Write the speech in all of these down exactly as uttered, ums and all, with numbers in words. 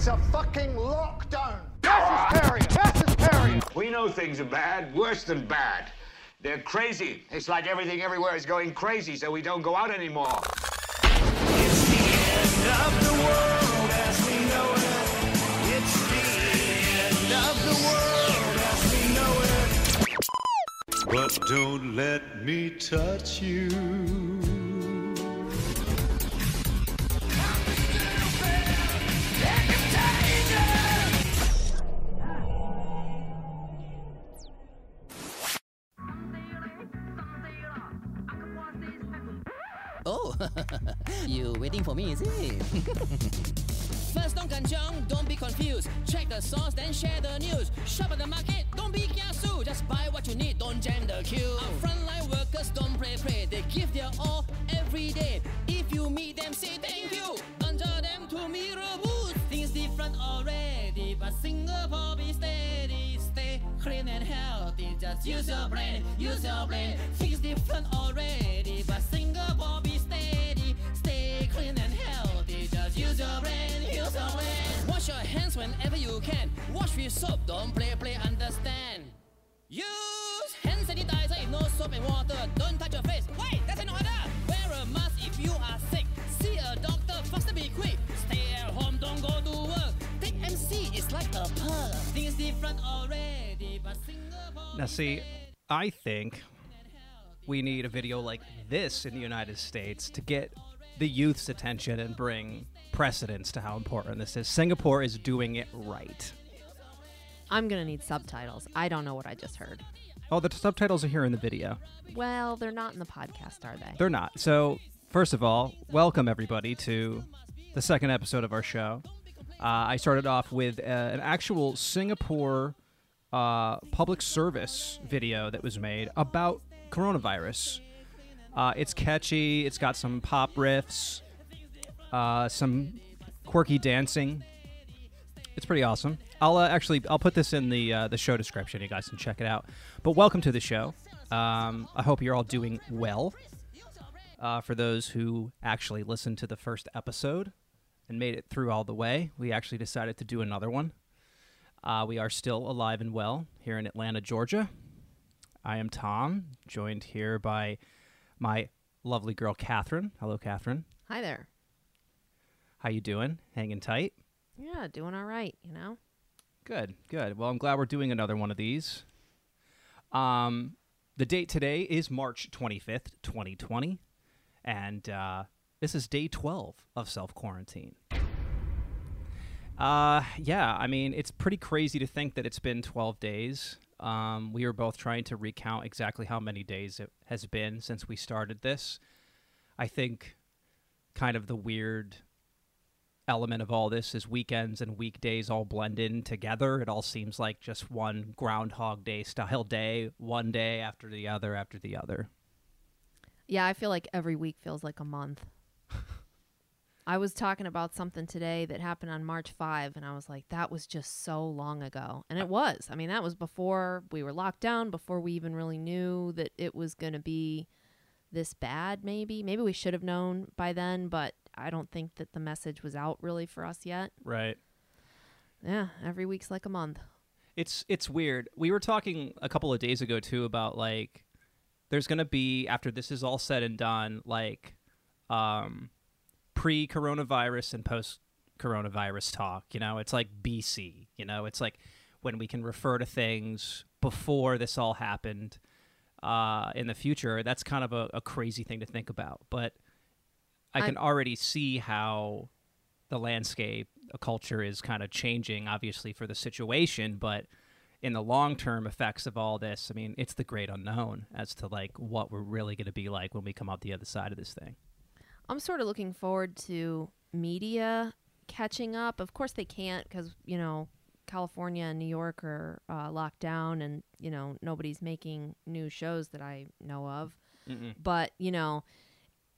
It's a fucking lockdown. Mass hysteria. Mass hysteria. We know things are bad, worse than bad. They're crazy. It's like everything everywhere is going crazy, so we don't go out anymore. It's the end of the world as we know it. It's the end of the world as we know it. But don't let me touch you. Oh, you waiting for me, is it? First, don't kanchong, don't be confused. Check the source, then share the news. Shop at the market, don't be kiasu. Just buy what you need, don't jam the queue. Our frontline workers don't pray, pray. They give their all every day. If you meet them, say thank you. Conjure them to mirror boost. Things different already, but Singapore be steady. Stay clean and healthy. Just use your brain, use your brain. Things different already, but Singapore be steady. Stay clean and healthy. Just use your brain, use your brain. Wash your hands whenever you can. Wash with soap, don't play, play, understand. Use hand sanitizer if no soap and water. Don't touch your face. Wait, that's an order. Wear a mask if you are sick. See a doctor, faster be quick. Stay at home, don't go to work. Take M C, it's like a pearl. Things different already, but Singapore. Now, see, I think we need a video like this in the United States to get the youth's attention and bring precedence to how important this is. Singapore is doing it right. I'm going to need subtitles. I don't know what I just heard. Oh, the subtitles are here in the video. Well, they're not in the podcast, are they? They're not. So, first of all, welcome everybody to the second episode of our show. Uh, I started off with uh, an actual Singapore uh, public service video that was made about coronavirus. Uh, it's catchy. It's got some pop riffs, uh, some quirky dancing. It's pretty awesome. I'll uh, actually I'll put this in the uh, the show description. You guys can check it out. But welcome to the show. Um, I hope you're all doing well. Uh, for those who actually listened to the first episode and made it through all the way, we actually decided to do another one. Uh, we are still alive and well here in Atlanta, Georgia. I am Tom, joined here by my lovely girl, Catherine. Hello, Catherine. Hi there. How you doing? Hanging tight? Yeah, doing all right, you know? Good, good. Well, I'm glad we're doing another one of these. Um, the date today is March twenty-fifth, twenty twenty, and uh, this is day twelve of self-quarantine. Uh, yeah, I mean, it's pretty crazy to think that it's been twelve days. Um, we were both trying to recount exactly how many days it has been since we started this. I think kind of the weird element of all this is weekends and weekdays all blend in together. It all seems like just one Groundhog Day style day, one day after the other after the other. Yeah, I feel like every week feels like a month. I was talking about something today that happened on March fifth, and I was like, that was just so long ago. And it was. I mean, that was before we were locked down, before we even really knew that it was going to be this bad, maybe. Maybe we should have known by then, but I don't think that the message was out really for us yet. Right. Yeah, every week's like a month. It's it's weird. We were talking a couple of days ago, too, about, like, there's going to be, after this is all said and done, like, um... pre-coronavirus and post-coronavirus talk, you know? It's like B C, you know? It's like when we can refer to things before this all happened uh, in the future. That's kind of a, a crazy thing to think about. But I can I, already see how the landscape, a culture is kind of changing, obviously, for the situation. But in the long-term effects of all this, I mean, it's the great unknown as to, like, what we're really going to be like when we come out the other side of this thing. I'm sort of looking forward to media catching up. Of course they can't because, you know, California and New York are uh, locked down and, you know, nobody's making new shows that I know of. Mm-mm. But, you know,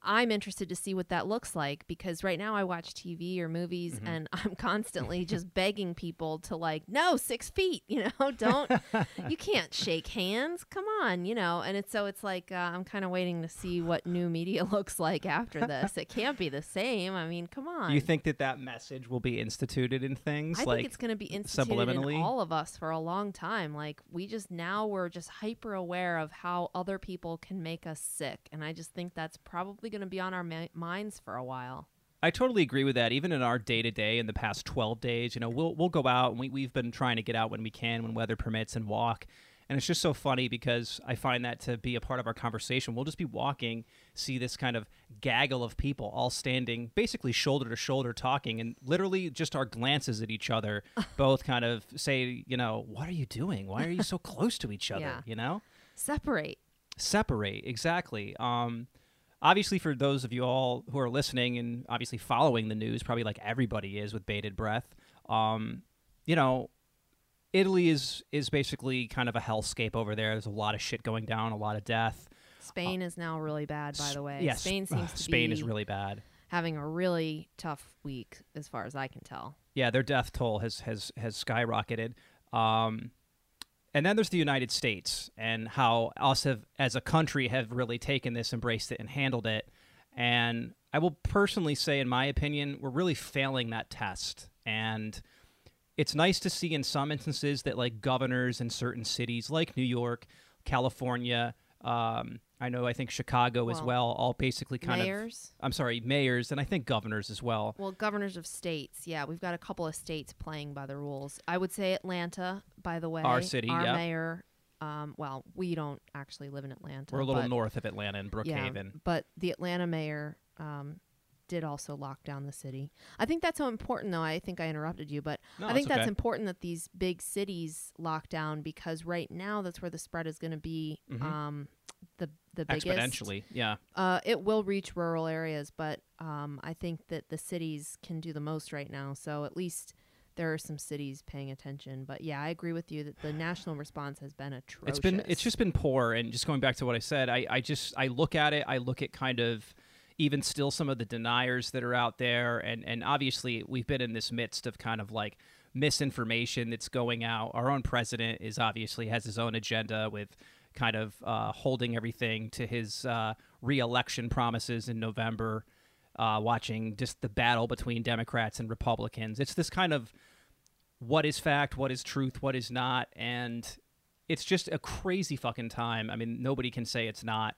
I'm interested to see what that looks like, because right now I watch T V or movies Mm-hmm. and I'm constantly just begging people to like, no, six feet, you know, don't, you can't shake hands. Come on, you know, and it's so it's like, uh, I'm kind of waiting to see what new media looks like after this. It can't be the same. I mean, come on. You think that that message will be instituted in things I like think it's going to be instituted in subliminally? all of us for a long time. Like, we just now we're just hyper aware of how other people can make us sick. And I just think that's probably going to be on our ma- minds for a while. I totally agree with that. Even in our day to day, in the past twelve days, you know, we'll we'll go out and we we've been trying to get out when we can, when weather permits, and walk. And it's just so funny because I find that to be a part of our conversation. We'll just be walking, see this kind of gaggle of people all standing, basically shoulder to shoulder, talking, and literally just our glances at each other, both kind of say, you know, what are you doing? Why are you so close to each other? Yeah. You know, Separate. separate exactly. Um, Obviously, for those of you all who are listening and obviously following the news, probably like everybody is with bated breath, um, you know, Italy is is basically kind of a hellscape over there. There's a lot of shit going down, a lot of death. Spain is now really bad, by the way. Yes, Spain seems to Spain be is really bad. having a really tough week, as far as I can tell. Yeah, their death toll has has has skyrocketed. Um, and then there's the United States and how us have, as a country, have really taken this, embraced it, and handled it. And I will personally say, in my opinion, we're really failing that test. And it's nice to see in some instances that like governors in certain cities like New York, California, um, I know I think Chicago as Well, well, all basically kind mayors? of, I'm sorry, mayors, and I think governors as well. Well, governors of states. Yeah, we've got a couple of states playing by the rules. I would say Atlanta, by the way. Our city, Our yeah. mayor. Um, well, we don't actually live in Atlanta. We're a little but, north of Atlanta in Brookhaven. Yeah, but the Atlanta mayor um, did also lock down the city. I think that's so important, though. I think I interrupted you, but No, I think it's that's okay. important that these big cities lock down, because right now that's where the spread is going to be Mhm. um, the the biggest. Exponentially, yeah. Uh, it will reach rural areas, but um, I think that the cities can do the most right now. So at least there are some cities paying attention. But yeah, I agree with you that the national response has been atrocious. It's been it's just been poor, and just going back to what I said, I, I just I look at it, I look at kind of even still some of the deniers that are out there, and and obviously we've been in this midst of kind of like misinformation that's going out. Our own president is obviously has his own agenda with kind of uh, holding everything to his uh, re-election promises in November, uh, watching just the battle between Democrats and Republicans. It's this kind of what is fact, what is truth, what is not, and it's just a crazy fucking time. I mean, nobody can say it's not.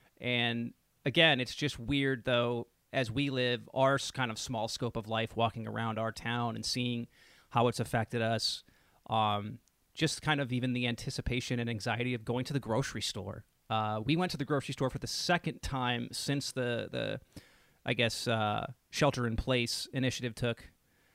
And again, it's just weird, though, as we live our s- kind of small scope of life, walking around our town and seeing how it's affected us. Um, just kind of even the anticipation and anxiety of going to the grocery store. Uh, we went to the grocery store for the second time since the, the I guess, uh, shelter-in-place initiative took.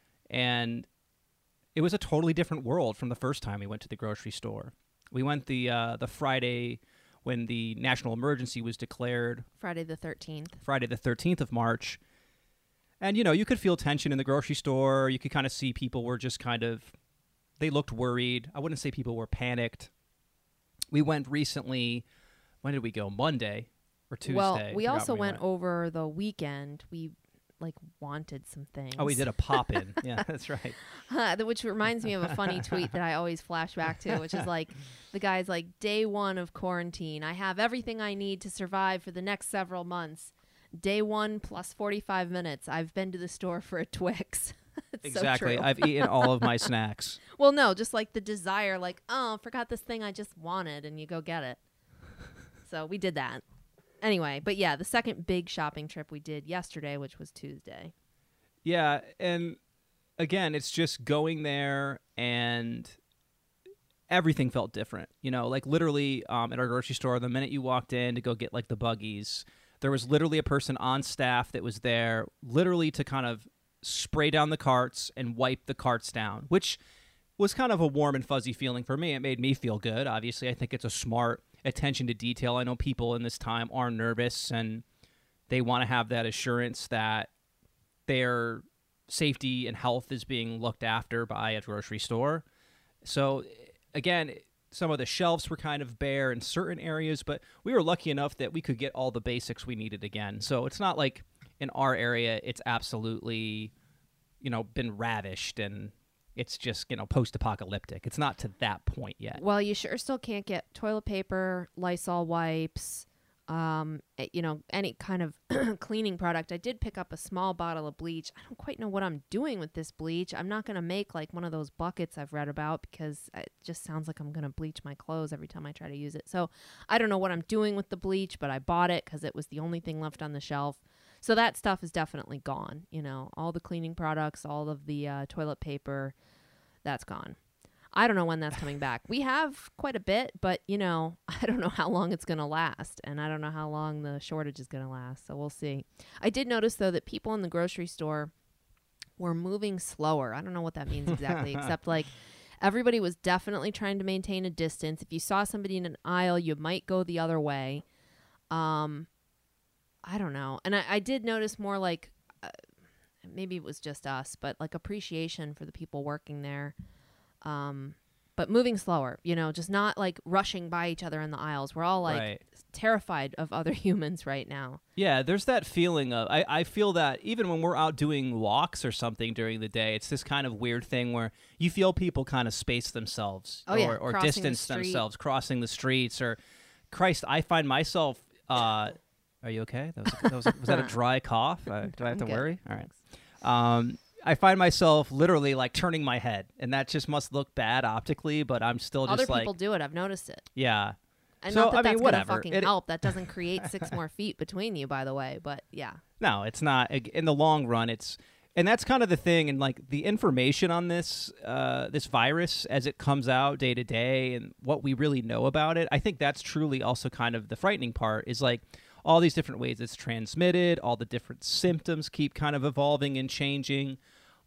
And it was a totally different world from the first time we went to the grocery store. We went the uh, the Friday when the national emergency was declared, Friday the thirteenth. Friday the thirteenth of March. And, you know, you could feel tension in the grocery store. You could kind of see people were just kind of, they looked worried. I wouldn't say people were panicked. We went recently, when did we go? Monday or Tuesday? Well, I we forgot also when went over the weekend. We like wanted some things. Oh, we did a pop-in. Yeah, that's right. Huh, th- which reminds me of a funny tweet that I always flash back to, which is like, the guy's like, day one of quarantine. I have everything I need to survive for the next several months. Day one plus forty-five minutes. I've been to the store for a Twix. It's so Exactly. true. I've eaten all of my snacks. Well, no, just like the desire, like, oh, forgot this thing I just wanted, and you go get it. So we did that. Anyway, but yeah, the second big shopping trip we did yesterday, which was Tuesday. Yeah, and again, it's just going there and everything felt different. You know, like literally um, at our grocery store, the minute you walked in to go get like the buggies, there was literally a person on staff that was there literally to kind of spray down the carts and wipe the carts down, which was kind of a warm and fuzzy feeling for me. It made me feel good. Obviously, I think it's a smart attention to detail. I know people in this time are nervous and they want to have that assurance that their safety and health is being looked after by a grocery store. So again, some of the shelves were kind of bare in certain areas, but we were lucky enough that we could get all the basics we needed again. So it's not like in our area it's absolutely, you know, been ravished and it's just, you know, post-apocalyptic. It's not to that point yet. Well, you sure still can't get toilet paper, Lysol wipes, um, eh, you know, any kind of cleaning product. I did pick up a small bottle of bleach. I don't quite know what I'm doing with this bleach. I'm not going to make like one of those buckets I've read about because it just sounds like I'm going to bleach my clothes every time I try to use it. So I don't know what I'm doing with the bleach, but I bought it because it was the only thing left on the shelf. So that stuff is definitely gone. You know, all the cleaning products, all of the uh, toilet paper, that's gone. I don't know when that's coming back. We have quite a bit, but, you know, I don't know how long it's going to last, and I don't know how long the shortage is going to last, so we'll see. I did notice, though, that people in the grocery store were moving slower. I don't know what that means exactly, except, like, everybody was definitely trying to maintain a distance. If you saw somebody in an aisle, you might go the other way. Um, I don't know. And I, I did notice more, like, uh, maybe it was just us, but, like, appreciation for the people working there. Um, but moving slower, you know, just not like rushing by each other in the aisles. We're all like Right. terrified of other humans right now. Yeah, there's that feeling of, I, I feel that even when we're out doing walks or something during the day, it's this kind of weird thing where you feel people kind of space themselves Oh, or, yeah, or crossing the distance street. themselves, crossing the streets or, Christ, I find myself, uh, are you okay? That was, that was, was that a dry cough? Uh, do I have I'm to good. worry? All right. Um, I find myself literally like turning my head, and that just must look bad optically, but I'm still just Other like, people do it. I've noticed it. yeah. And So, not that I mean, that's going to whatever. fucking It- help. That doesn't create six more feet between you, by the way. But yeah. No, it's not. In the long run, it's, and that's kind of the thing. And like the information on this, uh, this virus as it comes out day to day, and what we really know about it, I think that's truly also kind of the frightening part. Is like all these different ways it's transmitted, all the different symptoms keep kind of evolving and changing.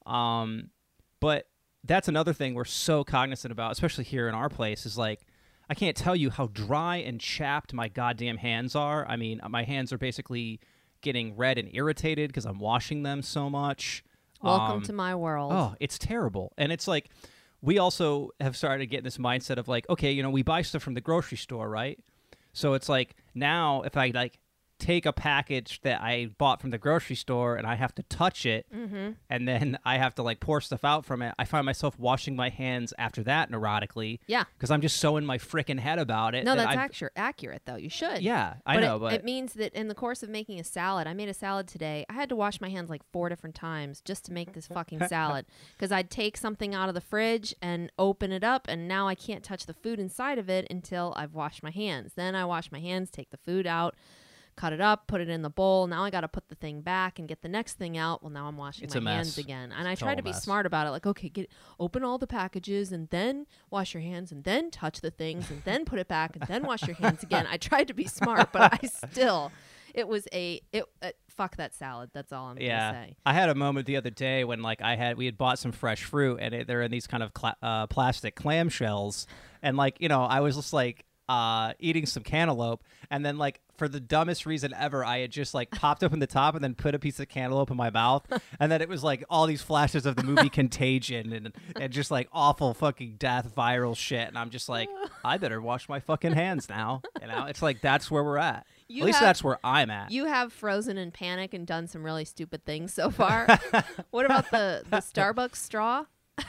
Um, but that's another thing we're so cognizant about, especially here in our place, is like, I can't tell you how dry and chapped my goddamn hands are. I mean, my hands are basically getting red and irritated because I'm washing them so much. Welcome Um, to my world. Oh, it's terrible. And it's like, we also have started to get this mindset of like, okay, you know, we buy stuff from the grocery store, right? So it's like, now if I like take a package that I bought from the grocery store and I have to touch it, Mm-hmm. and then I have to like pour stuff out from it, I find myself washing my hands after that neurotically. Yeah. Because I'm just so in my freaking head about it. No, that that's I'm- actu- accurate, though. You should. Yeah, I but know, it, but it means that in the course of making a salad, I made a salad today. I had to wash my hands like four different times just to make this fucking salad because I'd take something out of the fridge and open it up, and now I can't touch the food inside of it until I've washed my hands. Then I wash my hands, take the food out, cut it up, put it in the bowl. Now I got to put the thing back and get the next thing out. Well, now I'm washing It's a my mess. hands again. And I It's a try to total be mess. smart about it. Like, okay, get open all the packages and then wash your hands and then touch the things and then put it back and then wash your hands again. I tried to be smart, but I still, it was a, it, uh, fuck that salad. That's all I'm yeah, going to say. I had a moment the other day when like I had we had bought some fresh fruit and it, they're in these kind of cla- uh, plastic clamshells, and like you know I was just like uh, eating some cantaloupe, and then like for the dumbest reason ever, I had just like popped open the top and then put a piece of cantaloupe in my mouth, and then it was like all these flashes of the movie Contagion and and just like awful fucking death viral shit, and I'm just like, I better wash my fucking hands now. You know, it's like that's where we're at. You At least have- that's where I'm at. You have frozen in panic and done some really stupid things so far. What about the, the Starbucks straw?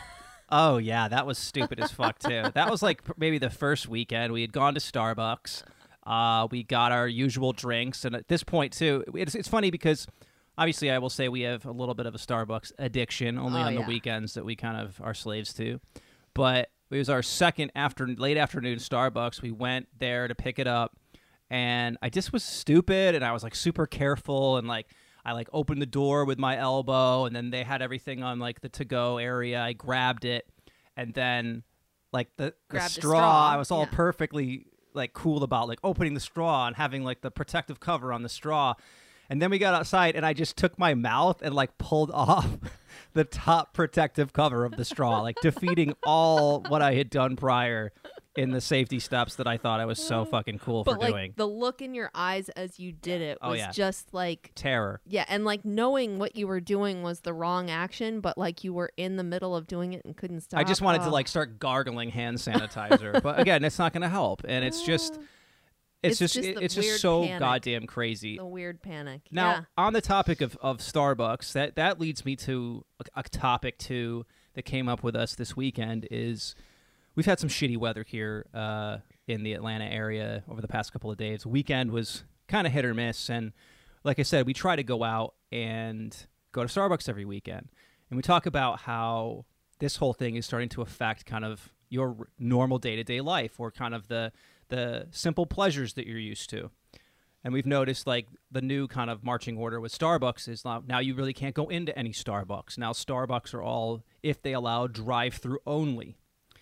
Oh yeah, that was stupid as fuck too. That was like p- maybe the first weekend we had gone to Starbucks. Uh, we got our usual drinks, and at this point too, it's it's funny because obviously I will say we have a little bit of a Starbucks addiction, only Oh, on the yeah. weekends that we kind of are slaves to. But it was our second after late afternoon Starbucks. We went there to pick it up, and I just was stupid, and I was like super careful, and like. I like opened the door with my elbow, and then they had everything on like the to-go area. I grabbed it, and then like the, the Grabbed the straw, straw, I was all yeah. perfectly like cool about like opening the straw and having like the protective cover on the straw. And then we got outside, and I just took my mouth and like pulled off the top protective cover of the straw, like defeating all what I had done prior. in the safety steps that I thought I was so fucking cool But for like doing. the look in your eyes as you did it Oh, was yeah. just like Terror. yeah, and like knowing what you were doing was the wrong action, but like you were in the middle of doing it and couldn't stop. I just wanted Oh. to like start gargling hand sanitizer, but again, it's not going to help, and it's just, it's, It's just, just it- the it's just weird so panic. goddamn crazy. the weird panic. Now, yeah. on the topic of, of Starbucks, that, that leads me to a, a topic too that came up with us this weekend is we've had some shitty weather here uh, in the Atlanta area over the past couple of days. Weekend was kind of hit or miss, and like I said, we try to go out and go to Starbucks every weekend. And we talk about how this whole thing is starting to affect kind of your r- normal day-to-day life or kind of the the simple pleasures that you're used to. And we've noticed like the new kind of marching order with Starbucks is now, now you really can't go into any Starbucks. Now Starbucks are all, if they allow, drive-through only.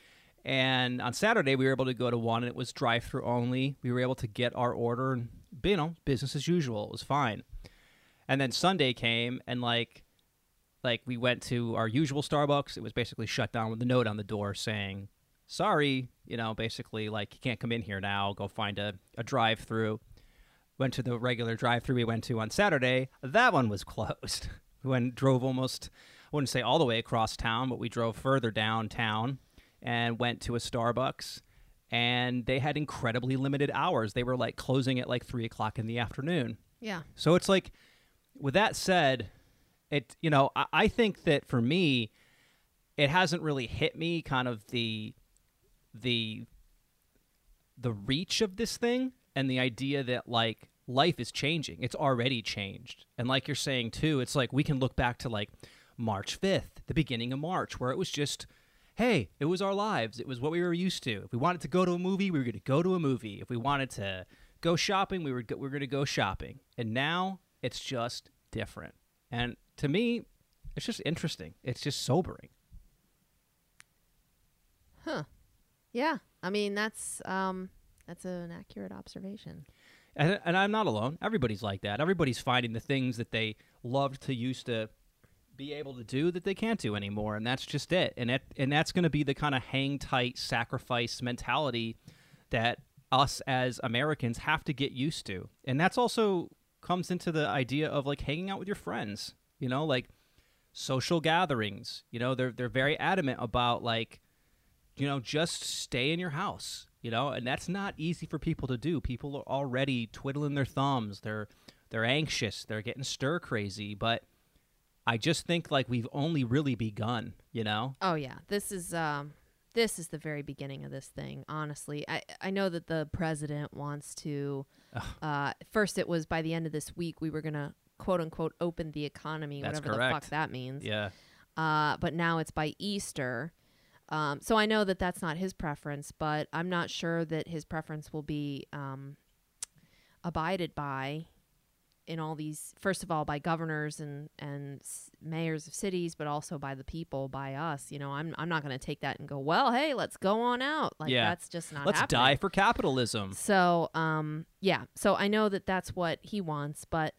And on Saturday, we were able to go to one, and it was drive-through only. We were able to get our order, and, you know, business as usual. It was fine. And then Sunday came, and, like, like we went to our usual Starbucks. It was basically shut down with a note on the door saying, sorry, you know, basically, like, you can't come in here now. Go find a, a drive-through. Went to the regular drive-through we went to on Saturday. That one was closed. We went, drove almost, I wouldn't say all the way across town, but we drove further downtown and went to a Starbucks, and they had incredibly limited hours. They were like closing at like three o'clock in the afternoon. Yeah. So it's like, with that said, it, you know, I, I think that for me, it hasn't really hit me kind of the, the, the reach of this thing and the idea that like life is changing. It's already changed. And like you're saying too, it's like we can look back to like March fifth, the beginning of March, where it was just, hey, it was our lives. It was what we were used to. If we wanted to go to a movie, we were going to go to a movie. If we wanted to go shopping, we were go- we were going to go shopping. And now it's just different. And to me, it's just interesting. It's just sobering. Huh. Yeah. I mean, that's um that's an accurate observation. And, and I'm not alone. Everybody's like that. Everybody's finding the things that they loved to used to be able to do that they can't do anymore, and that's just it. And it, and that's going to be the kind of hang tight sacrifice mentality that us as Americans have to get used to. And that's also comes into the idea of like hanging out with your friends, you know, like social gatherings. You know, they're they're very adamant about like, you know, just stay in your house, you know, and that's not easy for people to do. People are already twiddling their thumbs. They're they're anxious. They're getting stir crazy, but I just think like we've only really begun, you know? Oh yeah, this is um, this is the very beginning of this thing. Honestly, I I know that the president wants to. Uh, first, it was by the end of this week we were gonna quote unquote open the economy, That's whatever correct. the fuck that means. Yeah. Uh, but now it's by Easter. Um, so I know that that's not his preference, but I'm not sure that his preference will be um, abided by in all these, first of all, by governors and, and s- mayors of cities, but also by the people, by us. You know, I'm I'm not going to take that and go, well, hey, let's go on out. Like, Yeah. that's just not Let's happening. die for capitalism. So, um, yeah. So I know that that's what he wants, but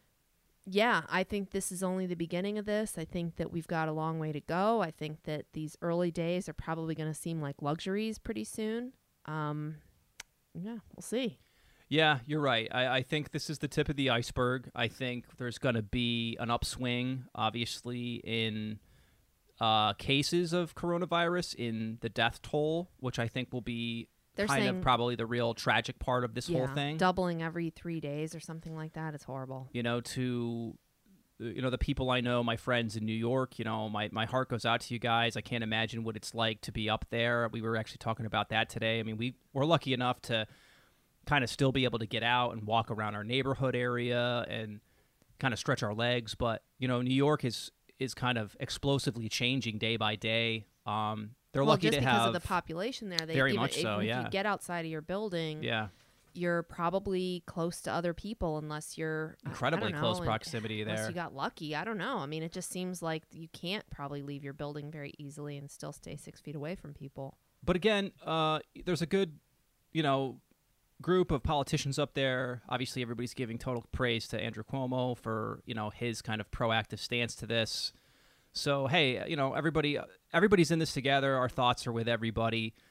yeah, I think this is only the beginning of this. I think that we've got a long way to go. I think that these early days are probably going to seem like luxuries pretty soon. Um, yeah, we'll see. Yeah, you're right. I, I think this is the tip of the iceberg. I think there's going to be an upswing, obviously, in uh, cases of coronavirus, in the death toll, which I think will be They're kind saying- of probably the real tragic part of this yeah, whole thing. doubling every three days or something like that. It's horrible. You know, to you know the people I know, my friends in New York. You know, my my heart goes out to you guys. I can't imagine what it's like to be up there. We were actually talking about that today. I mean, we we're lucky enough to kind of still be able to get out and walk around our neighborhood area and kind of stretch our legs. But, you know, New York is is kind of explosively changing day by day. Um, they're well, lucky just to because have of the population there, they very even, much if, so, if yeah. you get outside of your building, yeah, you're probably close to other people unless you're I- I incredibly don't close know, and- proximity Unless there. you got lucky. I don't know. I mean, it just seems like you can't probably leave your building very easily and still stay six feet away from people. But again, uh, there's a good, you know, group of politicians up there. Obviously, everybody's giving total praise to Andrew Cuomo for, you know, his kind of proactive stance to this. So, hey, you know, everybody, everybody's in this together. Our thoughts are with everybody.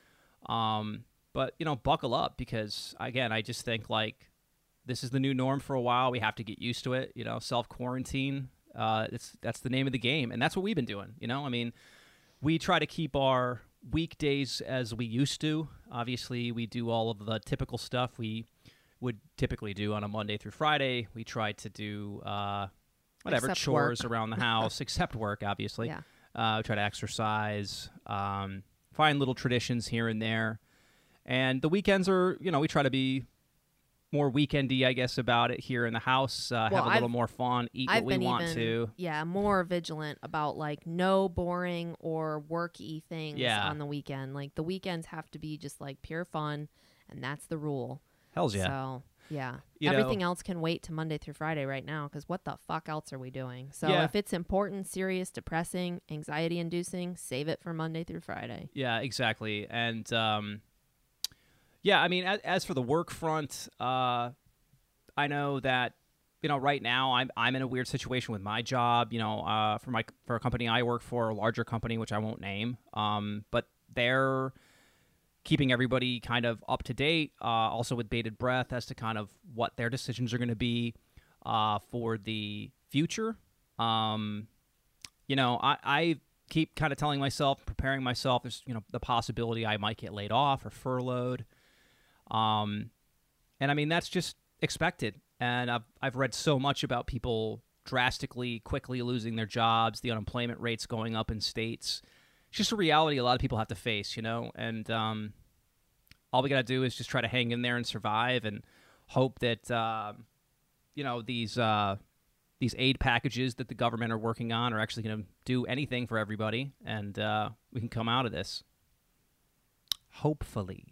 Um, but, you know, buckle up because, again, I just think, like, this is the new norm for a while. We have to get used to it, you know, self-quarantine. Uh, it's, that's the name of the game, and that's what we've been doing, you know? I mean, we try to keep our weekdays as we used to. Obviously, we do all of the typical stuff we would typically do on a Monday through Friday. We try to do uh, whatever, Except chores work. around the house, except work, obviously. Yeah. Uh, we try to exercise, um, find little traditions here and there. And the weekends are, you know, we try to be more weekendy, I guess, about it here in the house. Uh, Well, have a little I've- more fun, eat I've what we been want even, to. yeah, more vigilant about like no boring or worky things Yeah. on the weekend. Like the weekends have to be just like pure fun, and that's the rule. Hells yeah. So yeah, You know- everything else can wait to Monday through Friday right now because what the fuck else are we doing? So Yeah. if it's important, serious, depressing, anxiety-inducing, save it for Monday through Friday. Yeah, exactly. And um, yeah, I mean, as, as for the work front, uh, I know that you know right now I'm I'm in a weird situation with my job. You know, uh, for my for a company I work for, a larger company which I won't name, um, but they're keeping everybody kind of up to date, uh, also with bated breath as to kind of what their decisions are going to be uh, for the future. Um, you know, I, I keep kind of telling myself, preparing myself, there's, you know, the possibility I might get laid off or furloughed. Um, and I mean, that's just expected. And I've, I've read so much about people drastically, quickly losing their jobs, the unemployment rates going up in states. It's just a reality a lot of people have to face, you know, and um, all we got to do is just try to hang in there and survive and hope that, um, you know, these uh, these aid packages that the government are working on are actually going to do anything for everybody, and uh, we can come out of this. Hopefully.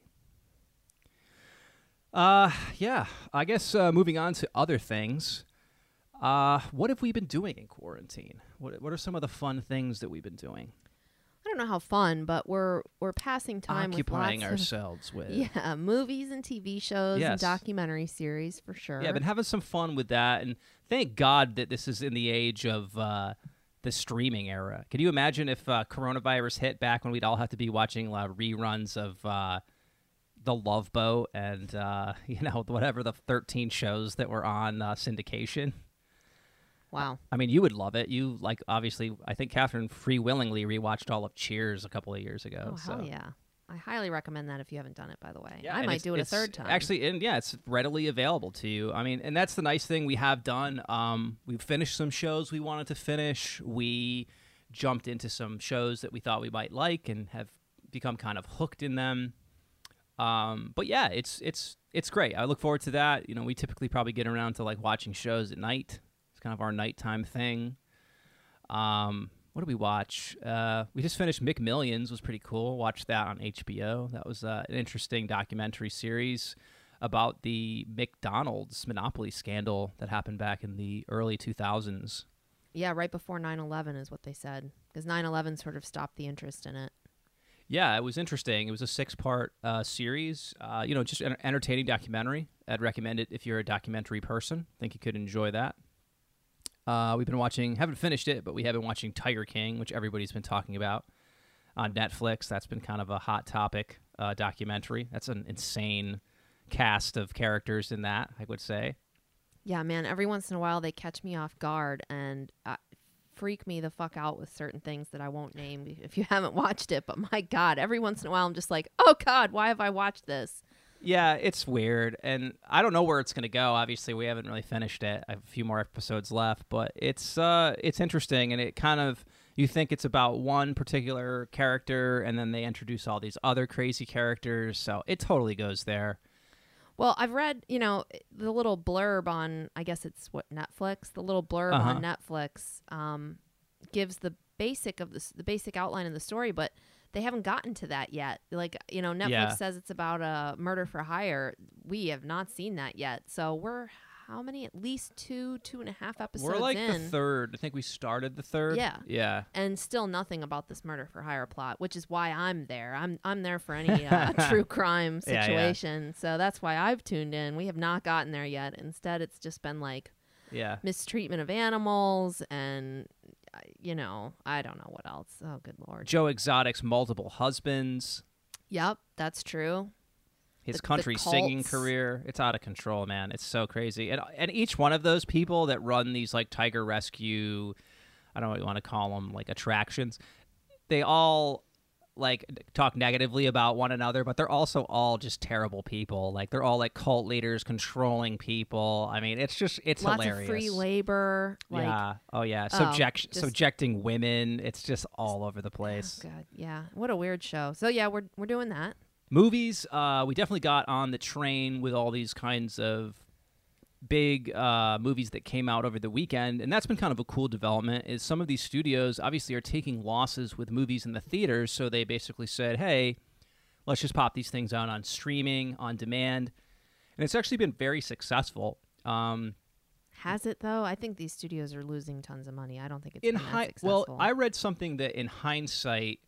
Uh, yeah, I guess uh, moving on to other things. Uh, what have we been doing in quarantine? What What are some of the fun things that we've been doing? I don't know how fun, but we're we're passing time Occupying with lots ourselves with. of yeah movies and T V shows Yes. and documentary series for sure. Yeah, I've been having some fun with that, and thank God that this is in the age of uh, the streaming era. Can you imagine if uh, coronavirus hit back when we'd all have to be watching uh, reruns of uh, The Love Boat and uh, you know whatever the thirteen shows that were on uh, syndication? Wow. I mean, you would love it. You like obviously. I think Catherine free willingly rewatched all of Cheers a couple of years ago. Oh so. hell yeah! I highly recommend that if you haven't done it. By the way, Yeah, I and might it's- do it a it's third time. Actually, and yeah, it's readily available to you. I mean, and that's the nice thing we have done. Um, we've finished some shows we wanted to finish. We jumped into some shows that we thought we might like and have become kind of hooked in them. Um, but yeah, it's it's it's great. I look forward to that. You know, we typically probably get around to like watching shows at night. It's kind of our nighttime thing. Um, what did we watch? Uh, we just finished McMillions. Was pretty cool. Watched that on H B O. That was uh, an interesting documentary series about the McDonald's monopoly scandal that happened back in the early two thousands. yeah, right before nine eleven is what they said, because nine eleven sort of stopped the interest in it. Yeah, it was interesting. It was a six-part uh, series. Uh, you know, just an entertaining documentary. I'd recommend it if you're a documentary person. I think you could enjoy that. Uh, we've been watching, haven't finished it, but we have been watching Tiger King, which everybody's been talking about on Netflix. That's been kind of a hot topic uh, documentary. That's an insane cast of characters in that, I would say. Yeah, man. Every once in a while, they catch me off guard and uh, freak me the fuck out with certain things that I won't name if you haven't watched it. But my God, every once in a while, I'm just like, oh God, why have I watched this? Yeah, it's weird, and I don't know where it's going to go. Obviously, we haven't really finished it. I have a few more episodes left, but it's uh, it's interesting, and it kind of, you think it's about one particular character, and then they introduce all these other crazy characters, so it totally goes there. Well, I've read, you know, the little blurb on, I guess it's what, Netflix? The little blurb Uh-huh. on Netflix um, gives the basic of this, the basic outline of the story, but they haven't gotten to that yet. Like, you know, Netflix Yeah. says it's about a murder for hire. We have not seen that yet. So we're how many? At least two, two and a half episodes We're like in. the third. I think we started the third. Yeah. Yeah. And still nothing about this murder for hire plot, which is why I'm there. I'm I'm there for any uh, true crime Yeah, yeah. situation. So that's why I've tuned in. We have not gotten there yet. Instead, it's just been like Yeah. mistreatment of animals and, uh, you know, I don't know what else. Oh, good Lord. Joe Exotic's multiple husbands. Yep, that's true. His The- the country singing cults. career, it's out of control, man. It's so crazy. And and each one of those people that run these like Tiger Rescue, I don't know what you want to call them, like attractions, they all like talk negatively about one another, but they're also all just terrible people. Like they're all like cult leaders controlling people. I mean, it's just it's Lots hilarious. of free labor. Like, yeah. Oh yeah. oh, Subject just- subjecting women. It's just all over the place. Oh, God, yeah. What a weird show. So yeah, we're we're doing that. Movies, uh, we definitely got on the train with all these kinds of big uh, movies that came out over the weekend, and that's been kind of a cool development. Is some of these studios obviously are taking losses with movies in the theaters, so they basically said, "Hey, let's just pop these things out on streaming, on demand," and it's actually been very successful. Um, Has it though? I think these studios are losing tons of money. I don't think it's in been that hi- successful. well, I read something that in hindsight,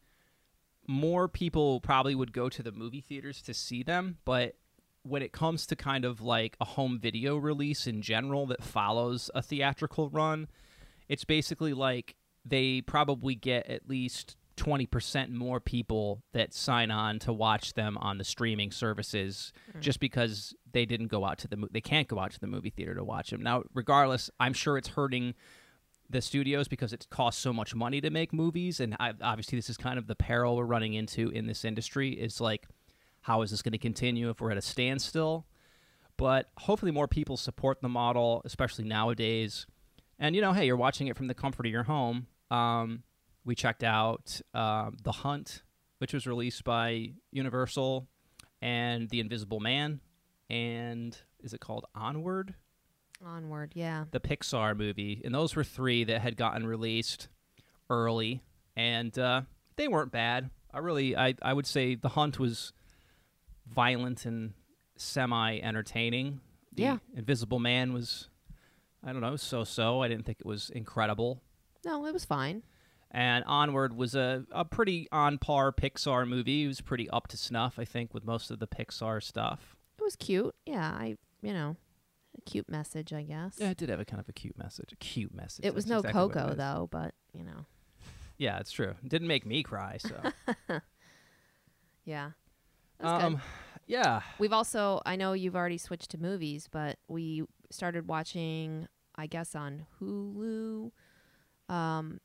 more people probably would go to the movie theaters to see them, but when it comes to kind of like a home video release in general that follows a theatrical run, it's basically like they probably get at least twenty percent more people that sign on to watch them on the streaming services just because they didn't go out to the mo- they can't go out to the movie theater to watch them. Now, regardless, I'm sure it's hurting the studios because it costs so much money to make movies, and I, obviously this is kind of the peril we're running into in this industry. Is like, how is this going to continue if we're at a standstill? But hopefully more people support the model, especially nowadays. And you know, hey, you're watching it from the comfort of your home. Um, we checked out uh, The Hunt, which was released by Universal, and The Invisible Man, and is it called Onward? Onward, yeah. The Pixar movie, and those were three that had gotten released early, and uh, they weren't bad. I really, I, I would say The Hunt was violent and semi-entertaining. The Yeah. Invisible Man was, I don't know, so-so. I didn't think it was incredible. No, it was fine. And Onward was a, a pretty on-par Pixar movie. It was pretty up to snuff, I think, with most of the Pixar stuff. It was cute. Yeah, I, you know, a cute message, I guess. Yeah, it did have a kind of a cute message. A cute message. It was That's no exactly what it Coco is. though, but you know, Yeah, it's true. It didn't make me cry, so. yeah. That's um, good. yeah. We've also, I know you've already switched to movies, but we started watching, I guess, on Hulu, um,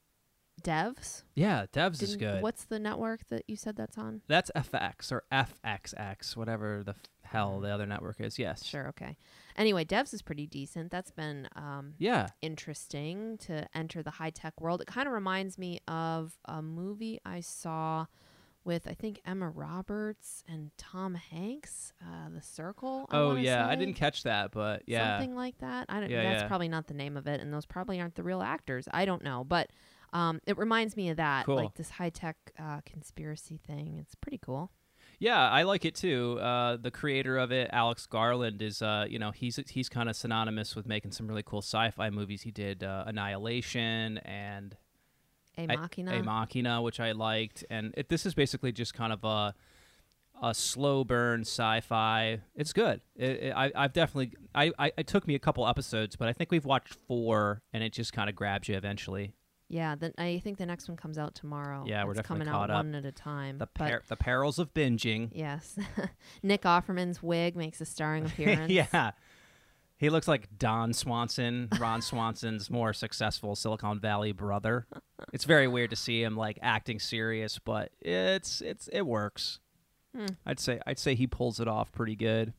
Devs. Yeah, Devs is Didn't- good. What's the network that you said that's on? That's F X or F X X, whatever the f- hell the other network is. Yes. Sure, okay. Anyway, Devs is pretty decent. That's been um, Yeah. interesting to enter the high-tech world. It kind of reminds me of a movie I saw with, I think, Emma Roberts and Tom Hanks, uh, The Circle. I Oh wanna yeah, I say. didn't catch that, but yeah. Something like that. I don't. Yeah, that's yeah. probably not the name of it, and those probably aren't the real actors. I don't know, but um, it reminds me of that, Cool. like this high tech uh, conspiracy thing. It's pretty cool. Yeah, I like it too. Uh, the creator of it, Alex Garland, is uh, you know, he's he's kind of synonymous with making some really cool sci-fi movies. He did uh, Annihilation and A I- Machina. A Machina, which I liked, and it, this is basically just kind of a a slow burn sci-fi. It's good. It, it, I, I've definitely. I, I it took me a couple episodes, but I think we've watched four, and it just kind of grabs you eventually. Yeah, then I think the next one comes out tomorrow. Yeah, we're it's definitely coming caught out up. one at a time. The but per- the perils of binging. yes, Nick Offerman's wig makes a starring appearance. Yeah. He looks like Don Swanson, Ron Swanson's more successful Silicon Valley brother. It's very weird to see him like acting serious, but it's it's it works. Hmm. I'd say I'd say he pulls it off pretty good.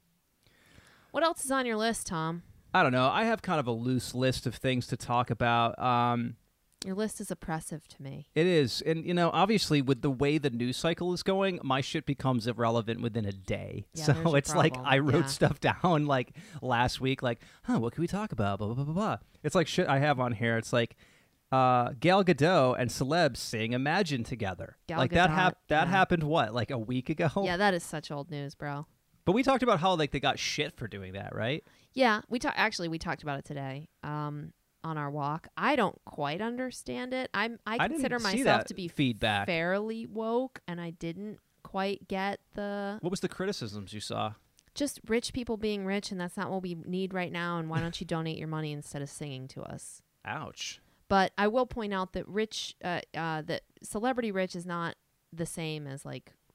What else is on your list, Tom? I don't know. I have kind of a loose list of things to talk about. Um, Your list is oppressive to me. it is, and you know, obviously, with the way the news cycle is going, my shit becomes irrelevant within a day. Yeah, there's so your it's like problem. I wrote Yeah. stuff down like last week, like, huh, what can we talk about? Blah blah blah blah blah. It's like shit I have on here. It's like uh, Gal Gadot and celebs sing Imagine together. Gal like that Gadot, hap- that yeah. happened what, like a week ago? Yeah, that is such old news, bro. But we talked about how like they got shit for doing that, right? Yeah, we talked. Actually, we talked about it today um, on our walk. I don't quite understand it. I'm. I I didn't consider see myself that to be feedback. fairly woke, and I didn't quite get the What was the criticisms you saw? just rich people being rich, and that's not what we need right now. And why don't you donate your money instead of singing to us? Ouch. But I will point out that rich, uh, uh, that celebrity rich is not the same as like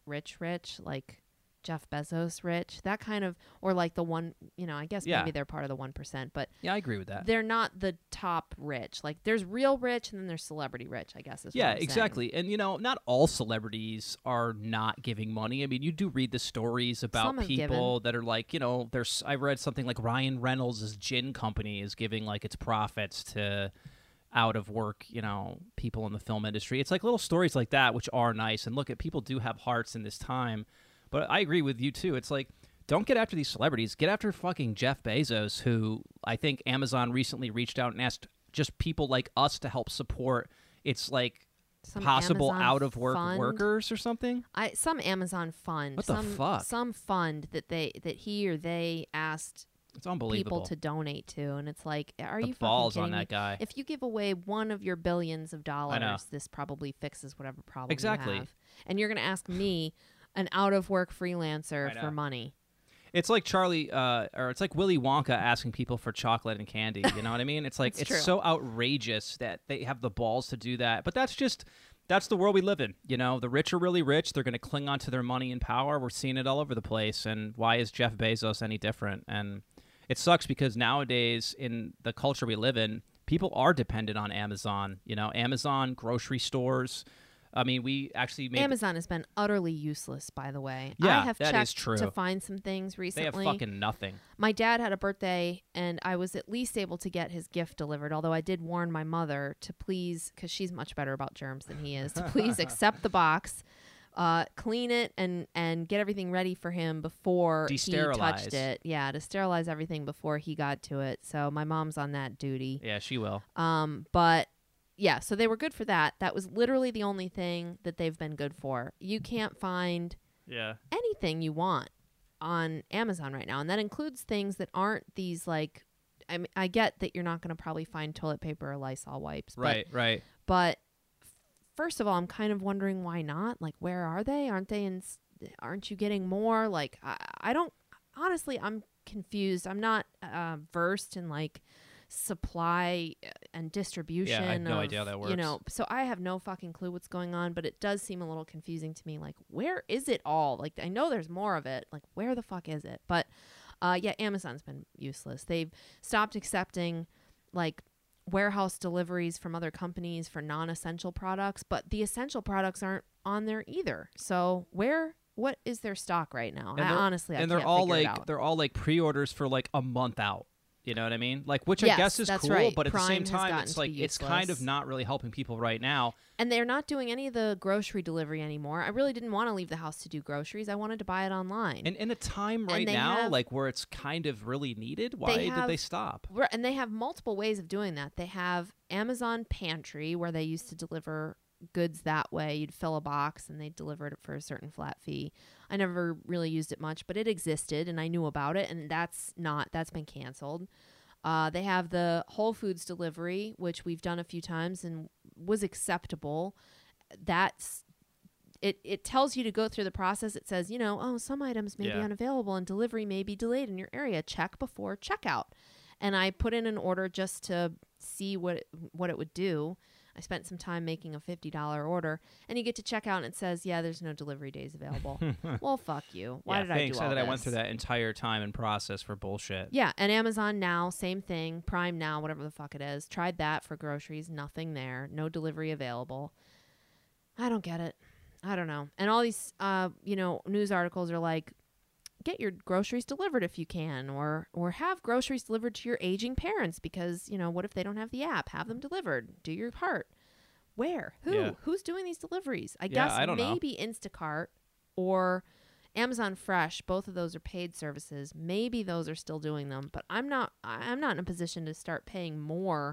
rich, rich, like Jeff Bezos rich, that kind of, or like the one, you know, I guess Yeah. maybe they're part of the one percent, but Yeah, I agree with that. they're not the top rich. Like there's real rich and then there's celebrity rich, I guess is Yeah, what I'm saying. exactly. And, you know, not all celebrities are not giving money. I mean, you do read the stories about Some have people that are like, you know, there's, I read something like Ryan Reynolds' gin company is giving like its profits to out of work, you know, people in the film industry. It's like little stories like that, which are nice. And look, at people do have hearts in this time. But I agree with you, too. It's like, don't get after these celebrities. Get after fucking Jeff Bezos, who I think Amazon recently reached out and asked just people like us to help support its, like, Some possible Amazon out-of-work fund. workers or something. I some Amazon fund. What the some, fuck? Some fund that they that he or they asked It's unbelievable. people to donate to, and it's like, are The you balls fucking on kidding that me? guy. If you give away one of your billions of dollars, this probably fixes whatever problem Exactly. you have. And you're going to ask me, an out-of-work freelancer, I know. for money. It's like Charlie, uh, or it's like Willy Wonka asking people for chocolate and candy. You know what I mean? It's like, It's it's true. so outrageous that they have the balls to do that. But that's just, that's the world we live in. You know, the rich are really rich. They're going to cling on to their money and power. We're seeing it all over the place. And why is Jeff Bezos any different? And it sucks because nowadays in the culture we live in, people are dependent on Amazon. You know, Amazon, grocery stores. I mean, we actually made Amazon has been utterly useless, by the way. Yeah, I have that is checked true. to find some things they recently. have fucking nothing. My dad had a birthday, and I was at least able to get his gift delivered, although I did warn my mother to please, because she's much better about germs than he is, to please accept the box, uh, clean it, and, and get everything ready for him before he Desterilize. touched it. Yeah, to sterilize everything before he got to it. So my mom's on that duty. Yeah, she will. Um, but... Yeah, so they were good for that. That was literally the only thing that they've been good for. You can't find Yeah. anything you want on Amazon right now, and that includes things that aren't these like. I mean, I get that you're not going to probably find toilet paper or Lysol wipes, Right, right. But, but first of all, I'm kind of wondering why not. Like, where are they? Aren't they in? s- Aren't you getting more? Like, I, I don't. Honestly, I'm confused. I'm not uh, versed in like supply and distribution. Yeah, I have no of, idea how that You works. know, so I have no fucking clue what's going on, but it does seem a little confusing to me. Like, where is it all? Like, I know there's more of it. Like, where the fuck is it? But, uh, yeah, Amazon's been useless. They've stopped accepting, like, warehouse deliveries from other companies for non-essential products, but the essential products aren't on there either. So where, what is their stock right now? I, they're- honestly, I and they're can't all figure it like out. they're all like pre-orders for like a month out. You know what I mean? Like, which I Yes, guess is that's cool, right. but at the same Prime has time, gotten it's to like be it's kind of useless. not really helping people right now. And they're not doing any of the grocery delivery anymore. I really didn't want to leave the house to do groceries. I wanted to buy it online. And in a time right they now, have- like where it's kind of really needed, why did have- they stop? Right, and they have multiple ways of doing that. They have Amazon Pantry, where they used to deliver goods that way. You'd fill a box and they'd deliver it for a certain flat fee. I never really used it much, but it existed and I knew about it, and that's not that's been canceled. Uh, they have the Whole Foods delivery, which we've done a few times and was acceptable. That's it. It tells you to go through the process. It says, you know, oh, some items may be Yeah. unavailable and delivery may be delayed in your area. Check before checkout. And I put in an order just to see what it, what it would do. I spent some time making a fifty dollars order, and you get to check out and it says, yeah, there's no delivery days available. Well, fuck you. Why yeah, did thanks I do all that this? I went through that entire time and process for bullshit. Yeah, and Amazon Now, same thing. Prime Now, whatever the fuck it is. Tried that for groceries. Nothing there. No delivery available. I don't get it. I don't know. And all these, uh, you know, news articles are like, get your groceries delivered if you can, or or have groceries delivered to your aging parents because, you know, what if they don't have the app? Have them delivered. Do your part. Where? Who? Yeah. Who's doing these deliveries? I Yeah, guess I don't know. maybe Instacart or Amazon Fresh. Both of those are paid services. Maybe those are still doing them, but I'm not I- I'm not in a position to start paying more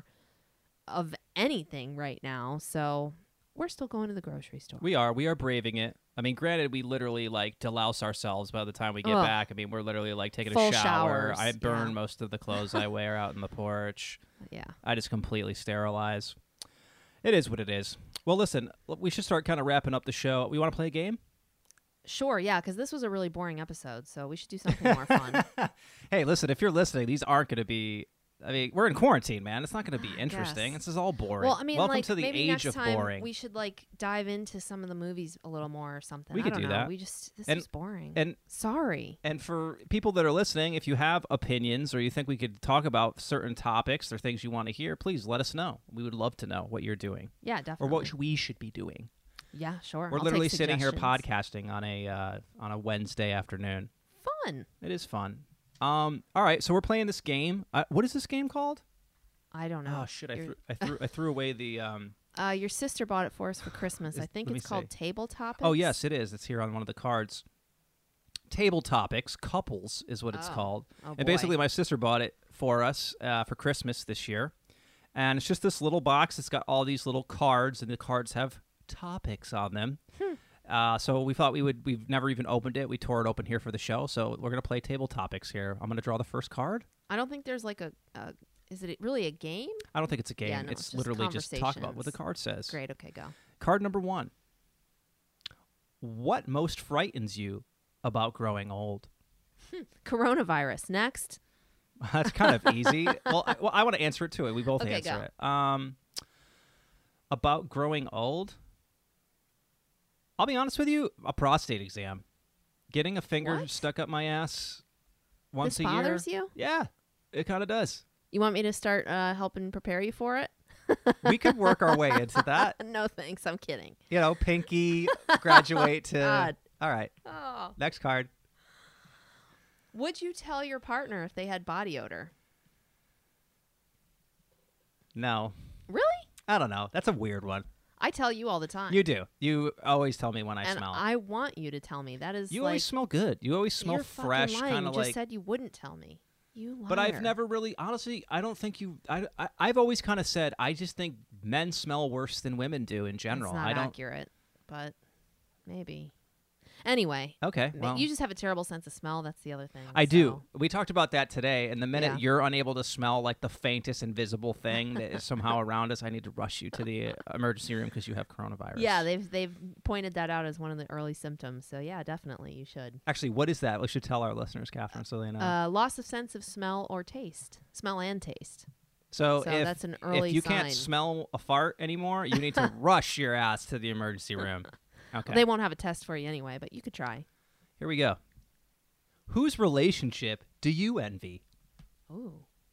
of anything right now. So we're still going to the grocery store. We are. We are braving it. I mean, granted, we literally like delouse ourselves by the time we get Ugh. back. I mean, we're literally like taking Full a shower. showers, I burn yeah. most of the clothes I wear out on the porch. Yeah. I just completely sterilize. It is what it is. Well, listen, we should start kind of wrapping up the show. We want to play a game? Sure, yeah, because this was a really boring episode, so we should do something more fun. Hey, listen, if you're listening, these aren't going to be I mean, we're in quarantine, man. It's not going to be interesting. guess. This is all boring. Well, I mean, Welcome like to the maybe age next of time boring. we should like dive into some of the movies a little more or something. We I could don't do know. that. We just this And- is boring. and Sorry. And for people that are listening, if you have opinions or you think we could talk about certain topics or things you want to hear, please let us know. We would love to know what you're doing Yeah, or definitely. what we should be doing. Yeah, sure. We're I'll literally take sitting here suggestions. podcasting on a uh, on a Wednesday afternoon. Fun. It is fun. Um, all right, so we're playing this game. Uh, what is this game called? I don't know. Oh shit! I Your- threw I threw I threw away the. Um, Uh, your sister bought it for us for Christmas. Is- I think let me it's called see. Table Topics. oh yes, it is. It's here on one of the cards. Table Topics, Couples is what it's Oh. called. Oh, And boy. basically, my sister bought it for us uh, for Christmas this year. And it's just this little box. It's got all these little cards, and the cards have topics on them. Hmm. Uh, so we thought we would. We've never even opened it. We tore it open here for the show. So we're gonna play Table Topics here. I'm gonna draw the first card. I don't think there's like a. a is it really a game? I don't think it's a game. Yeah, no, it's it's just literally just talk about what the conversations. card says. Great. Okay, go. Card number one. What most frightens you about growing old? Coronavirus. Next. That's kind of easy. Well, I, well, I want to answer it too. We both Okay, answer go. it. Um, about growing old. I'll be honest with you. A prostate exam, getting a finger What? stuck up my ass once This a year. bothers you? Yeah, it kind of does. You want me to start uh, helping prepare you for it? We could work our way into that. No, thanks. I'm kidding. You know, pinky graduate to. God. All right, Oh. next card. Would you tell your partner if they had body odor? No, Really? I don't know. That's a weird one. I tell you all the time. You do. You always tell me when I and smell. I want you to tell me. That is you like always smell good. You always smell you're fucking fresh, lying. kind You of just like. said you wouldn't tell me. You liar. But I've never really, honestly, I don't think you. I, I I've always kind of said I just think men smell worse than women do in general. It's not I don't. accurate, but maybe. Anyway, Okay, ma- well, you just have a terrible sense of smell. That's the other thing. I do. so- We talked about that today, and the minute Yeah. you're unable to smell like the faintest invisible thing that is somehow around us, I need to rush you to the uh, emergency room because you have coronavirus. Yeah, they've they've pointed that out as one of the early symptoms. So yeah, definitely you should. Actually, what is that? We should tell our listeners, Catherine, so they know. Uh, loss of sense of smell or taste, smell and taste. so so if, that's an early if you can't sign. smell a fart anymore, you need to rush your ass to the emergency room. Okay. They won't have a test for you anyway, but you could try. Here we go. Whose relationship do you envy? Ooh.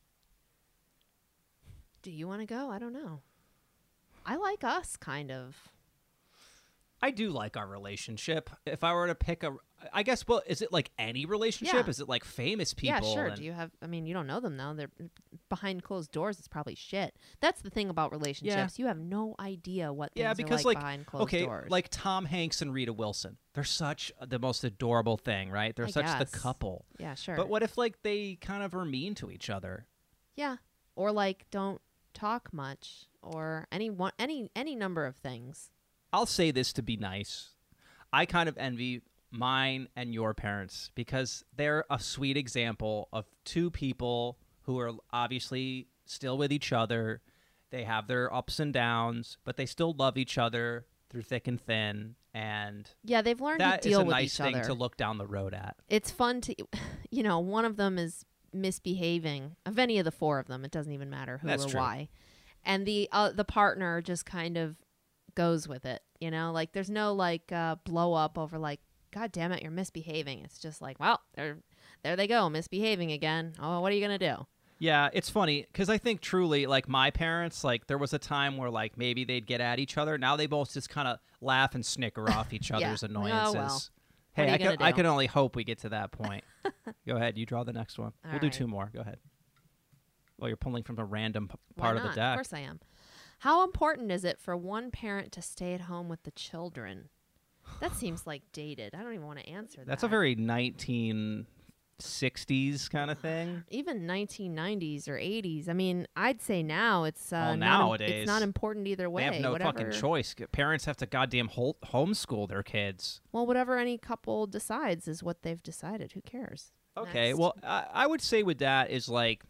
Do you want to go? I don't know. I like us, kind of. I do like our relationship. If I were to pick a, I guess, well, is it like any relationship? Yeah. Is it like famous people? Yeah, sure. and- Do you have? I mean, you don't know them though. They're behind closed doors. It's probably shit. That's the thing about relationships. You have no idea what things yeah, are because like, like, behind closed okay, doors. like Tom Hanks and Rita Wilson. They're such the most adorable thing, right? They're I such the guess. couple. yeah, sure. But what if like they kind of are mean to each other? Yeah, or like don't talk much, or any one, any any number of things. I'll say this to be nice. I kind of envy mine and your parents because they're a sweet example of two people who are obviously still with each other. They have their ups and downs, but they still love each other through thick and thin. And Yeah, they've learned that to is deal a with nice each thing other. to look down the road at. It's fun to, you know, one of them is misbehaving. Of any of the four of them, it doesn't even matter who That's or true. why. And the uh, the partner just kind of goes with it, you know? Like there's no like uh, blow up over like, God damn it, you're misbehaving. It's just like, well, there there they go, misbehaving again. Oh, what are you going to do? Yeah, it's funny because I think truly, like my parents, like there was a time where like maybe they'd get at each other. Now they both just kind of laugh and snicker off each Yeah. other's Oh, annoyances. well. Hey, What are I you can, gonna I do? can only hope we get to that point. Go ahead, you draw the next one. All we'll do right. two more. Go ahead. Well, you're pulling from a random p- Why part of not? the deck. Of course I am. How important is it for one parent to stay at home with the children? That seems like dated. I don't even want to answer that. That's a very nineteen sixties kind of thing. Even nineteen nineties or eighties. I mean, I'd say now it's uh, Well, not im- nowadays, it's not important either way. They have no whatever, fucking choice. Parents have to goddamn hol- homeschool their kids. Well, whatever any couple decides is what they've decided. Who cares? Okay, Next. well, I, I would say with that is like,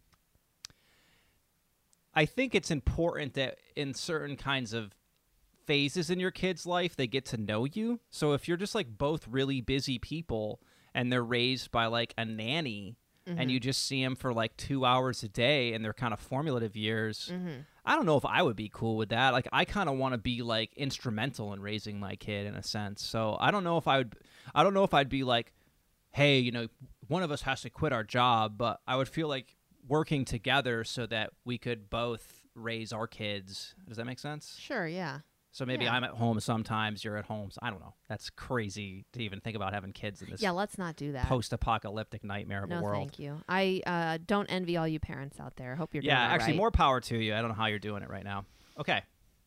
I think it's important that in certain kinds of phases in your kid's life, they get to know you. So if you're just like both really busy people and they're raised by like a nanny, and you just see them for like two hours a day in their kind of formative years. Mm-hmm. I don't know if I would be cool with that. Like, I kind of want to be like instrumental in raising my kid in a sense. So I don't know if I would. I don't know if I'd be like, hey, you know, one of us has to quit our job, but I would feel like working together so that we could both raise our kids. Does that make sense? Sure, yeah. So maybe Yeah. I'm at home sometimes, you're at home. So I don't know. That's crazy to even think about having kids in this Yeah, let's not do that. post-apocalyptic nightmare of no, a world. thank you. I uh, don't envy all you parents out there. I hope you're Yeah, doing it actually, right. more power to you. I don't know how you're doing it right now. Okay.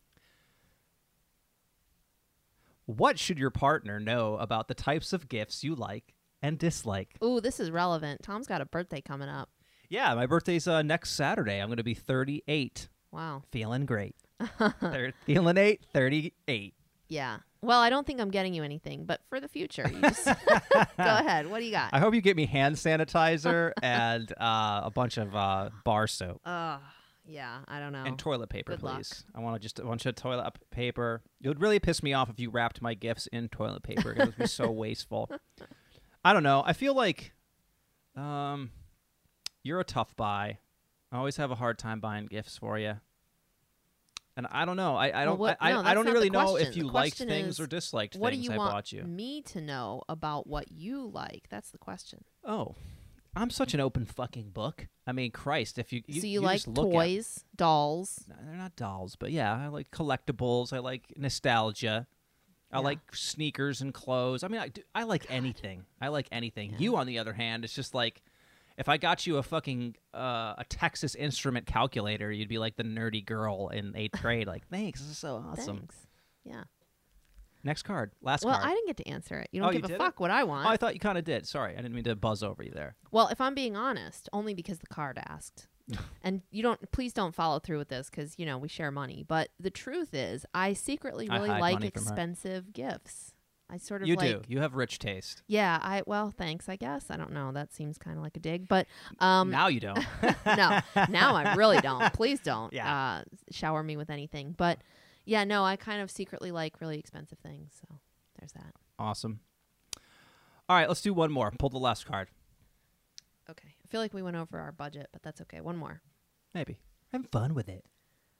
What should your partner know about the types of gifts you like and dislike? Ooh, this is relevant. Tom's got a birthday coming up. Yeah, my birthday's uh, next Saturday. I'm going to be thirty-eight. Wow. Feeling great. Thir- feeling eight, thirty-eight. Yeah. Well, I don't think I'm getting you anything, but for the future, you just go ahead. What do you got? I hope you get me hand sanitizer and uh, a bunch of uh, bar soap. Uh, yeah, I don't know. And toilet paper, Good luck. please. I want just a bunch of toilet up- paper. It would really piss me off if you wrapped my gifts in toilet paper. It would be so wasteful. I don't know. I feel like um, you're a tough buy. I always have a hard time buying gifts for you. And I don't know. I, I Well, don't. what- I, no, I that's don't not really the know if question. you The liked question things is, or disliked what do things you I want bought you. me to know about what you like? That's the question. Oh, I'm such an open fucking book. I mean, Christ, if you, you so you, you like just look at- toys, dolls. No, they're not dolls, but yeah, I like collectibles. I like nostalgia. I Yeah. like sneakers and clothes. I mean, I, do- I like anything. I like anything. You, on the other hand, it's just like if I got you a fucking uh, a Texas Instrument calculator, you'd be like the nerdy girl in eighth grade. Like, thanks, this is so awesome. Thanks. Yeah. Next card, last Well, card. I didn't get to answer it. You don't Oh, you give a didn't? fuck what I Oh, want. I thought you kind of did. Sorry, I didn't mean to buzz over you there. Well, if I'm being honest, only because the card asked. And you don't please don't follow through with this because you know we share money. But the truth is, I secretly I really hide like money from her. expensive gifts. I sort of You like do. You have rich taste. Yeah, I well, thanks, I guess. I don't know. That seems kind of like a dig, but um now you don't. no, now I really don't. Please don't Yeah. uh shower me with anything. But yeah, no, I kind of secretly like really expensive things. So there's that. Awesome. All right, let's do one more. Pull the last card. Okay. I feel like we went over our budget, but that's okay. One more. Maybe. Have fun with it.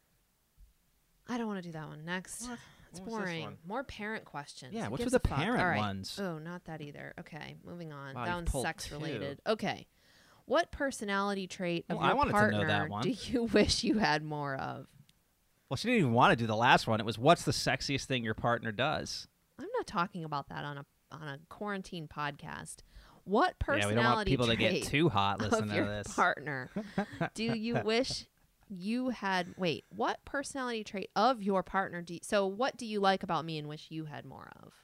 I don't want to do that one. Next. What? It's What was this boring. one? More parent questions. Yeah, Who what's gives with a the fuck? parent All right. ones? Oh, not that either. Okay, moving on. Wow, that you one's pulled sex two. related. Okay. What personality trait of Well, I your wanted to know partner that one. do you wish you had more of? Well, she didn't even want to do the last one. It was, what's the sexiest thing your partner does? I'm not talking about that on a on a quarantine podcast. What Yeah, personality we don't want people to trait get too hot of listening your to this. partner do you wish you had? Wait, what personality trait of your partner do you, so what do you like about me and wish you had more of?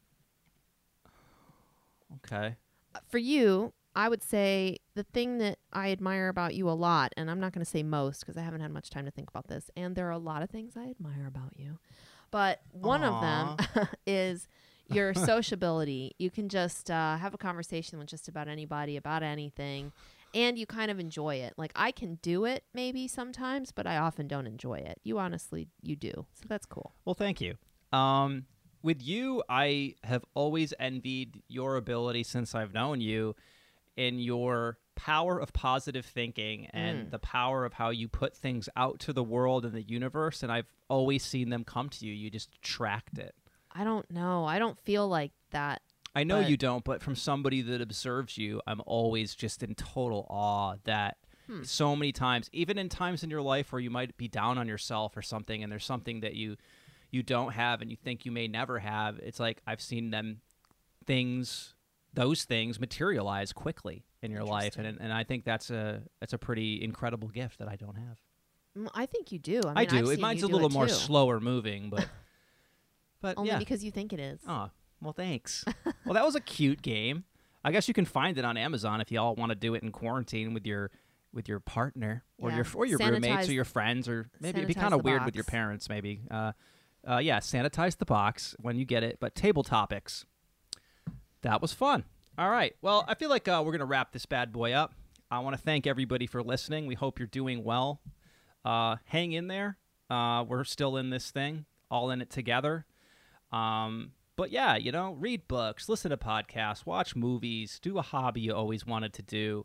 Okay. For you, I would say the thing that I admire about you a lot, and I'm not going to say most because I haven't had much time to think about this, and there are a lot of things I admire about you, but one of them is your sociability. You can just uh, have a conversation with just about anybody about anything, and you kind of enjoy it. Like, I can do it maybe sometimes, but I often don't enjoy it. You honestly, you do. So that's cool. Well, thank you. Um, with you, I have always envied your ability since I've known you in your power of positive thinking and Mm. the power of how you put things out to the world and the universe. And I've always seen them come to you. You just attract it. I don't know. I don't feel like that. I know But- you don't, but from somebody that observes you, I'm always just in total awe that Hmm. so many times, even in times in your life where you might be down on yourself or something, and there's something that you you don't have and you think you may never have, it's like I've seen them things, those things materialize quickly in your life, and and I think that's a that's a pretty incredible gift that I don't have. Mm, I think you do. I, mean, I I've do. seen It mine's you a do little it more too. slower moving, but but Only yeah. because you think it is. Oh, well, thanks. Well, that was a cute game. I guess you can find it on Amazon if you all want to do it in quarantine with your with your partner or Yeah. your or your roommates or Sanitize- your friends, or maybe it'd be sanitize kind of the weird with your box. parents. Maybe, uh, uh, yeah, sanitize the box when you get it. But table topics. That was fun. All right. Well, I feel like uh, we're gonna wrap this bad boy up. I want to thank everybody for listening. We hope you're doing well. Uh, hang in there. Uh, we're still in this thing, all in it together. Um, but yeah, you know, read books, listen to podcasts, watch movies, do a hobby you always wanted to do.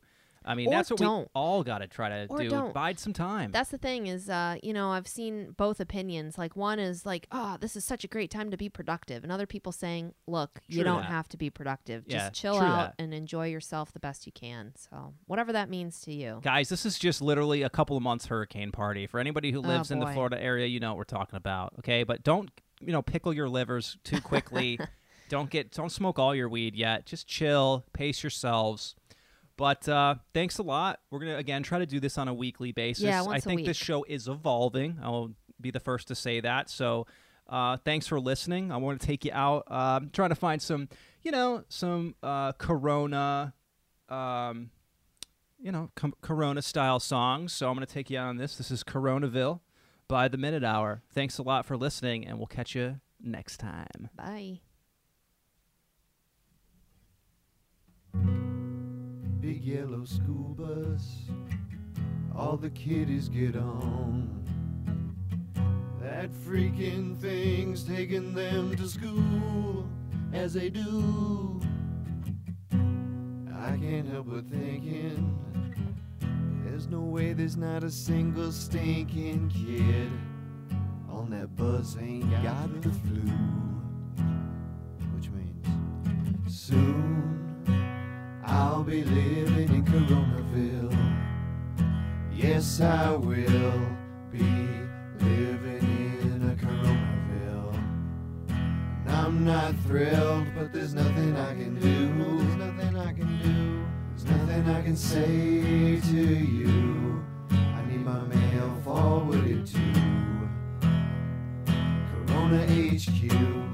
I mean, Or that's what don't. we all got to try to Or do. don't. Bide some time. That's the thing is, uh, you know, I've seen both opinions. Like one is like, oh, this is such a great time to be productive. And other people saying, look, you True don't that. have to be productive. Yeah, Just chill true out that. and enjoy yourself the best you can. So whatever that means to you. Guys, this is just literally a couple of months hurricane party. For anybody who lives in the boy. Florida area, you know what we're talking about, okay? But don't, you know, pickle your livers too quickly. don't get don't smoke all your weed yet. Just chill, pace yourselves. But uh, thanks a lot. We're going to, again, try to do this on a weekly basis. Yeah, I once a think this week. show is evolving. I'll be the first to say that. So uh, thanks for listening. I want to take you out. Uh, I'm trying to find some, you know, some uh, Corona, um, you know, com- Corona-style songs. So I'm going to take you out on this. This is Coronaville by The Minute Hour. Thanks a lot for listening, and we'll catch you next time. Bye. Big yellow school bus, all the kiddies get on. That freaking thing's taking them to school, as they do. I can't help but thinking, there's no way there's not a single stinking kid on that bus ain't got the flu. Which means soon I'll be living in Coronaville. Yes, I will be living in a Coronaville. And I'm not thrilled, but there's nothing I can do. There's nothing I can do. There's nothing I can say to you. I need my mail forwarded to Corona H Q.